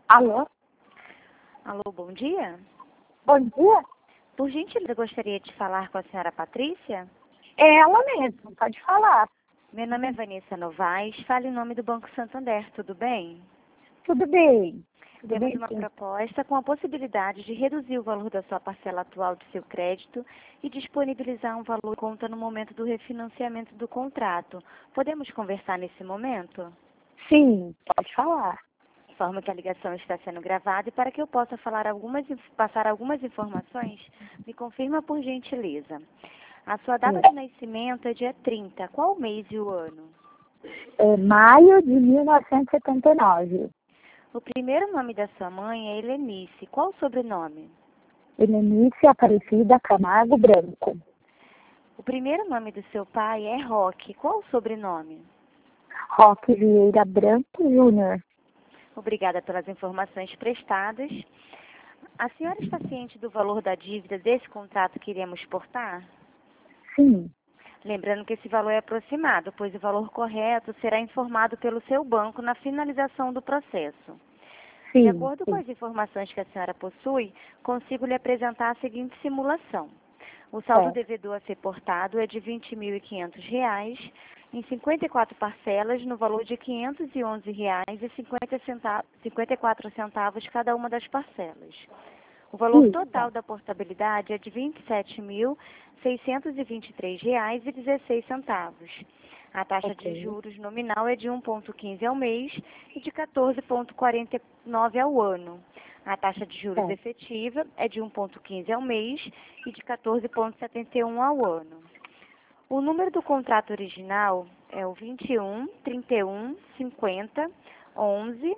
Alô? Alô, bom dia. Bom dia? Por gentileza, eu gostaria de falar com a senhora Patrícia. É ela mesmo, pode falar. Meu nome é Vanessa Novaes, falo em nome do Banco Santander, tudo bem? Tudo bem? Tudo Temos bem, uma sim. proposta com a possibilidade de reduzir o valor da sua parcela atual do seu crédito e disponibilizar um valor em conta no momento do refinanciamento do contrato. Podemos conversar nesse momento? Sim, pode falar. Informo que a ligação está sendo gravada e para que eu possa passar algumas informações, me confirma por gentileza. A sua data de nascimento é dia 30. Qual o mês e o ano? É maio de 1979. O primeiro nome da sua mãe é Helenice. Qual o sobrenome? Helenice Aparecida Camargo Branco. O primeiro nome do seu pai é Roque. Qual o sobrenome? Roque Vieira Branco Júnior. Obrigada pelas informações prestadas. A senhora está ciente do valor da dívida desse contrato que iremos portar? Sim, Lembrando que esse valor é aproximado, pois o valor correto será informado pelo seu banco na finalização do processo. De sim, acordo com sim. as informações que a senhora possui, consigo lhe apresentar a seguinte simulação. O saldo É. devedor a ser portado é de R$ 20.500 em 54 parcelas no valor de R$ 511,54 cada uma das parcelas. O valor Isso. total da portabilidade é de R$ 27.623,16. A taxa de Ok. juros nominal é de 1,15 ao mês e de 14,49 ao ano. A taxa de juros É. efetiva é de 1,15 ao mês e de 14,71 ao ano. O número do contrato original é o 21 31 50 11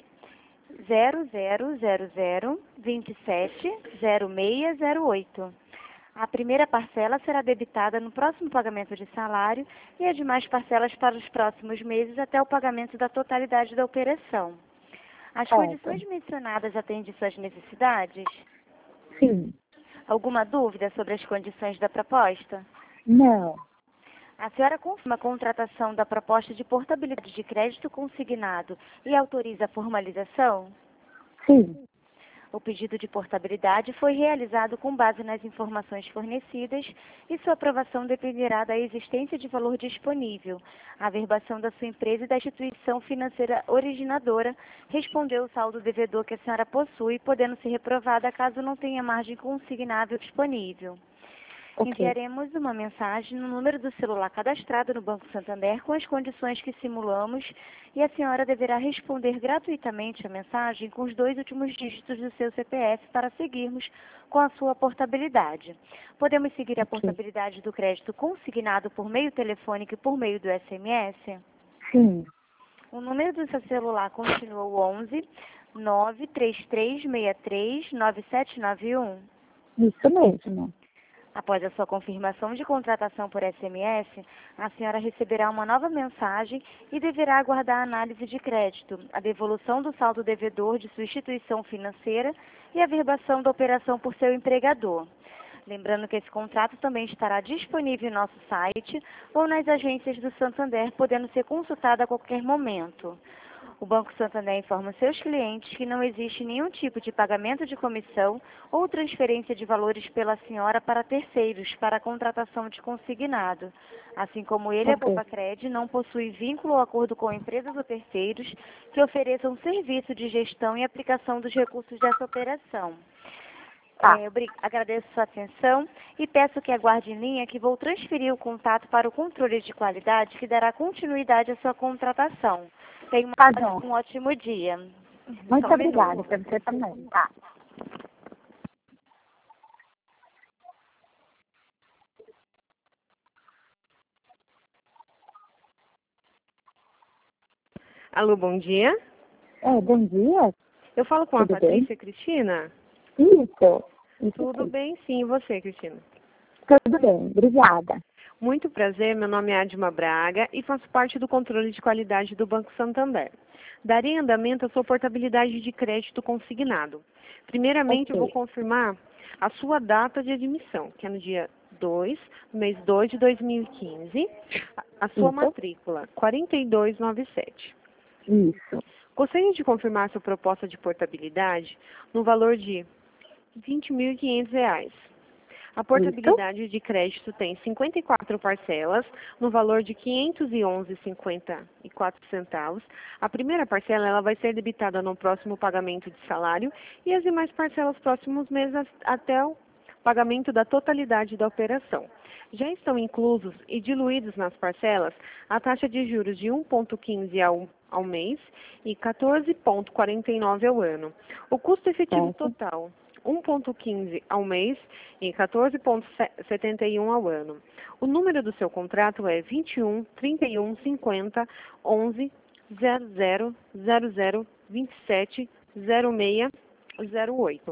0000 27 0608. A primeira parcela será debitada no próximo pagamento de salário e as demais parcelas para os próximos meses até o pagamento da totalidade da operação. As Certo. condições mencionadas atendem suas necessidades? Sim. Alguma dúvida sobre as condições da proposta? Não. A senhora confirma a contratação da proposta de portabilidade de crédito consignado e autoriza a formalização? Sim. O pedido de portabilidade foi realizado com base nas informações fornecidas e sua aprovação dependerá da existência de valor disponível, a averbação da sua empresa e da instituição financeira originadora, respondeu o saldo devedor que a senhora possui, podendo ser reprovada caso não tenha margem consignável disponível. Ok. Enviaremos uma mensagem no número do celular cadastrado no Banco Santander com as condições que simulamos e a senhora deverá responder gratuitamente a mensagem com os 2 últimos dígitos do seu CPF para seguirmos com a sua portabilidade. Podemos seguir a Ok. portabilidade do crédito consignado por meio telefônico e por meio do SMS? Sim. O número do seu celular continua o 11 93363 9791. Isso mesmo. Após a sua confirmação de contratação por SMS, a senhora receberá uma nova mensagem e deverá aguardar a análise de crédito, a devolução do saldo devedor de sua instituição financeira e a averbação da operação por seu empregador. Lembrando que esse contrato também estará disponível em nosso site ou nas agências do Santander, podendo ser consultado a qualquer momento. O Banco Santander informa seus clientes que não existe nenhum tipo de pagamento de comissão ou transferência de valores pela senhora para terceiros para a contratação de consignado. Assim como ele, a Ok. Poupa-Cred não possui vínculo ou acordo com empresas ou terceiros que ofereçam serviço de gestão e aplicação dos recursos dessa operação. Tá. Agradeço sua atenção e peço que aguarde em linha que vou transferir o contato para o controle de qualidade que dará continuidade à sua contratação. Tenha Tá bom. um ótimo dia. Muito Só um obrigada minuto. para você também. Tá. Alô, bom dia. Bom dia. Eu falo com a Tudo bem? Patrícia Cristina? Isso. Isso Tudo sim. bem, sim. E você, Cristina? Tudo bem. Obrigada. Muito prazer, meu nome é Adma Braga e faço parte do controle de qualidade do Banco Santander. Darei andamento à sua portabilidade de crédito consignado. Primeiramente, eu vou Ok. confirmar a sua data de admissão, que é no dia 2, mês 2 de 2015, a sua Isso. matrícula, 4297. Isso. Gostaria de confirmar sua proposta de portabilidade no valor de R$ 20.500. A portabilidade de crédito tem 54 parcelas, no valor de R$ 511,54. A primeira parcela ela vai ser debitada no próximo pagamento de salário e as demais parcelas próximos meses até o pagamento da totalidade da operação. Já estão inclusos e diluídos nas parcelas a taxa de juros de 1,15 ao mês e 14,49 ao ano. O custo efetivo total 1,15 ao mês e 14,71 ao ano. O número do seu contrato é 21 31 50 11 00 00 27 06 08.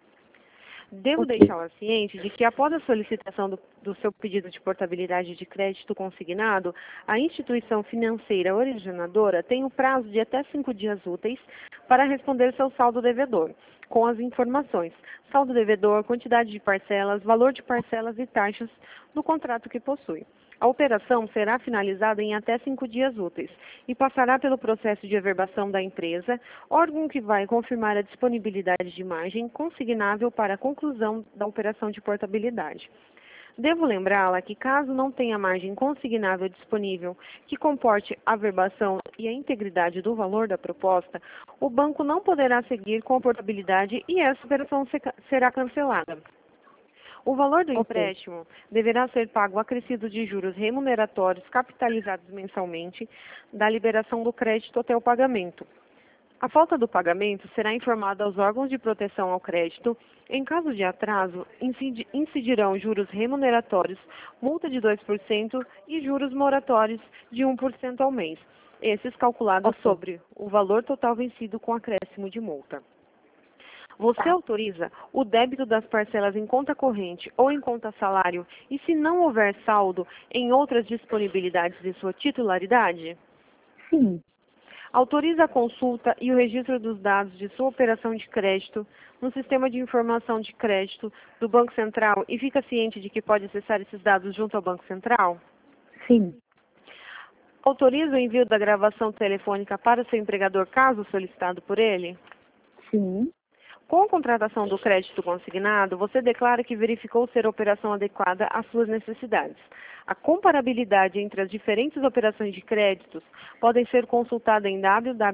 Devo deixá-la ciente de que, após a solicitação do seu pedido de portabilidade de crédito consignado, a instituição financeira originadora tem o prazo de até 5 dias úteis para responder seu saldo devedor, com as informações: saldo devedor, quantidade de parcelas, valor de parcelas e taxas do contrato que possui. A operação será finalizada em até 5 dias úteis e passará pelo processo de averbação da empresa, órgão que vai confirmar a disponibilidade de margem consignável para a conclusão da operação de portabilidade. Devo lembrá-la que, caso não tenha margem consignável disponível que comporte a averbação e a integridade do valor da proposta, o banco não poderá seguir com a portabilidade e essa operação será cancelada. O valor do empréstimo deverá ser pago acrescido de juros remuneratórios capitalizados mensalmente da liberação do crédito até o pagamento. A falta do pagamento será informada aos órgãos de proteção ao crédito. Em caso de atraso, incidirão juros remuneratórios, multa de 2% e juros moratórios de 1% ao mês, esses calculados sobre o valor total vencido com acréscimo de multa. Você autoriza o débito das parcelas em conta corrente ou em conta salário e, se não houver saldo, em outras disponibilidades de sua titularidade? Sim. Autoriza a consulta e o registro dos dados de sua operação de crédito no sistema de informação de crédito do Banco Central e fica ciente de que pode acessar esses dados junto ao Banco Central? Sim. Autoriza o envio da gravação telefônica para seu empregador caso solicitado por ele? Sim. Com a contratação do crédito consignado, você declara que verificou ser a operação adequada às suas necessidades. A comparabilidade entre as diferentes operações de créditos podem ser consultada em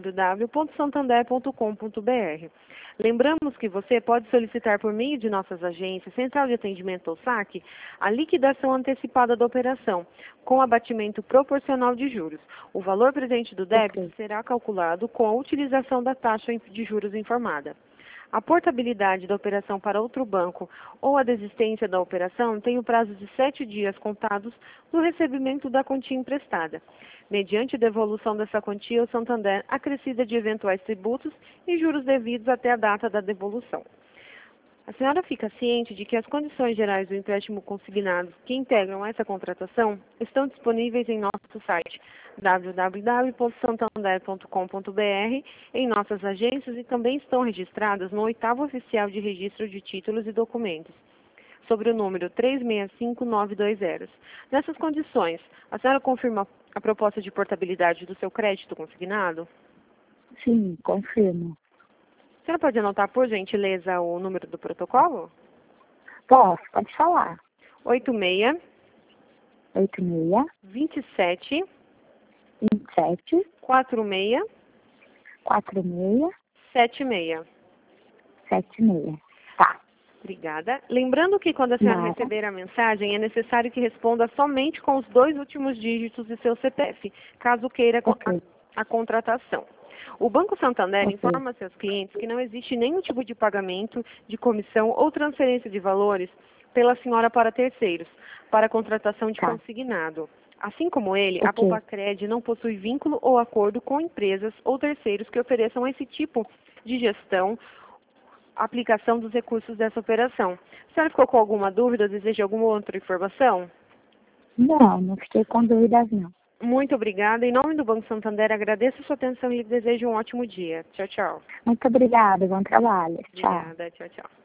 www.santander.com.br. Lembramos que você pode solicitar por meio de nossas agências, Central de Atendimento ou SAC, a liquidação antecipada da operação, com abatimento proporcional de juros. O valor presente do débito será calculado com a utilização da taxa de juros informada. A portabilidade da operação para outro banco ou a desistência da operação tem o prazo de 7 dias contados do recebimento da quantia emprestada, mediante devolução dessa quantia ao Santander acrescida de eventuais tributos e juros devidos até a data da devolução. A senhora fica ciente de que as condições gerais do empréstimo consignado que integram essa contratação estão disponíveis em nosso site www.santander.com.br, em nossas agências e também estão registradas no 8º Oficial de Registro de Títulos e Documentos, sobre o número 365920. Nessas condições, a senhora confirma a proposta de portabilidade do seu crédito consignado? Sim, confirmo. A senhora pode anotar, por gentileza, o número do protocolo? Posso, pode falar. 86 86 27 27 46 46 76. 76. Tá. Obrigada. Lembrando que quando a senhora Nada. receber a mensagem, é necessário que responda somente com os 2 últimos dígitos de seu CPF, caso queira a contratação. O Banco Santander informa a seus clientes que não existe nenhum tipo de pagamento, de comissão ou transferência de valores pela senhora para terceiros, para a contratação de consignado. Assim como ele, a Poupacred não possui vínculo ou acordo com empresas ou terceiros que ofereçam esse tipo de gestão, aplicação dos recursos dessa operação. A senhora ficou com alguma dúvida ou deseja alguma outra informação? Não, não fiquei com dúvidas, não. Muito obrigada. Em nome do Banco Santander, agradeço a sua atenção e lhe desejo um ótimo dia. Tchau, tchau. Muito obrigada, bom trabalho. Tchau. Obrigada, tchau, tchau.